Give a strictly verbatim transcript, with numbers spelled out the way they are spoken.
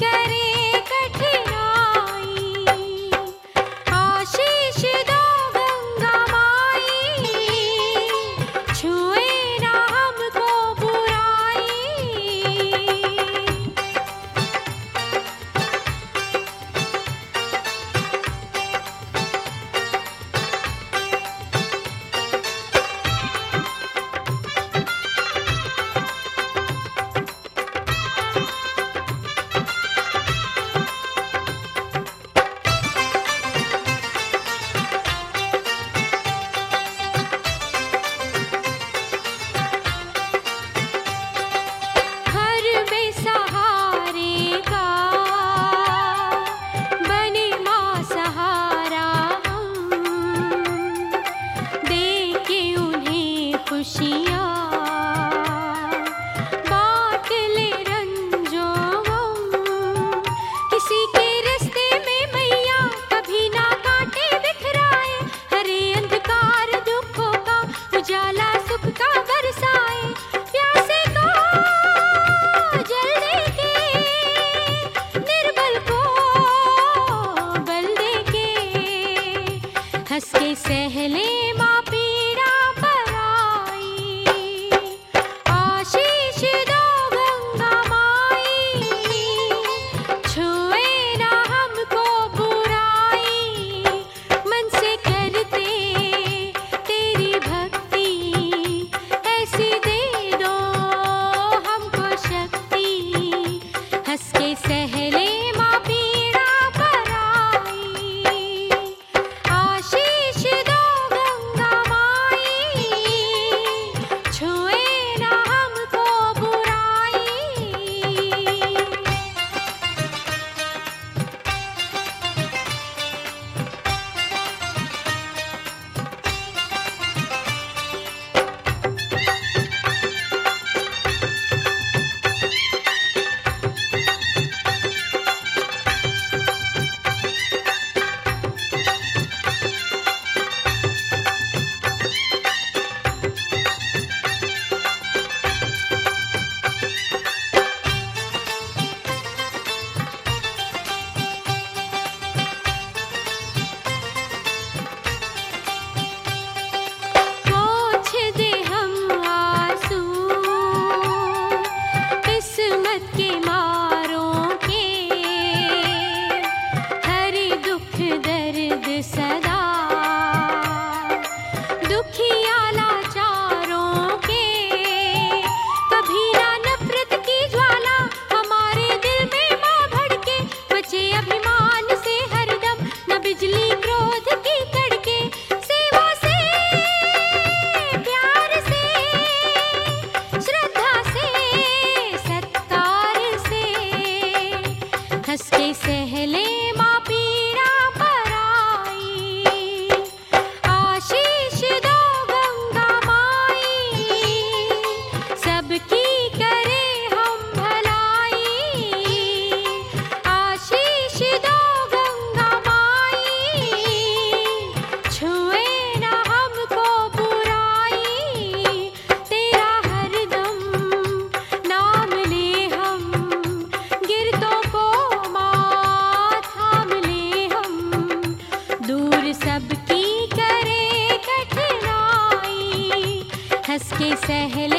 करे कठिनाई, आशीष दो गंगा माई, छुए ना हमको बुराई। घर बेसहारे का बने माँ सहारा हम, दे के उन्हें खुशियाँ बांट ले रंजो गम। किसी के रास्ते में मैया कभी ना काटे बिखराए, हरे अंधकार दुखों का उजाला सुख का बरसाए। प्यासे को जल दे के, निर्बल को बल दे के, हंस के सहले माँ पीड़ा पराई। आशीष दो गंगा माई, छुए ना हमको बुराई। मन से करते तेरी भक्ति, ऐसी दे दो हमको शक्ति, हंस के सहले माँ पीड़ा पराई। आशीष दो गंगा माई, छुए ना हमको बुराई। पोंछ दे हम आंसू किस्मत के मारों के, हरे दुख दर्द सदा दुखिया लाचारों के। कभी ना नफरत की ज्वाला हमारे दिल में माँ भड़के, बचे अभिमान से हरदम न बिजली क्रोध की कड़के। सेवा से, प्यार से, श्रद्धा से, सत्कार से, हंस के सहले माँ पीड़ा पराई। आशीष दो गंगा माई, सबकी करे हम भलाई। आशीष दो गंगा माई, छुए ना हमको बुराई। तेरा हरदम नाम ले हम, गिरतों को माँ थाम ले हम। दूर सबकी करे कठिनाई, हंस के सहले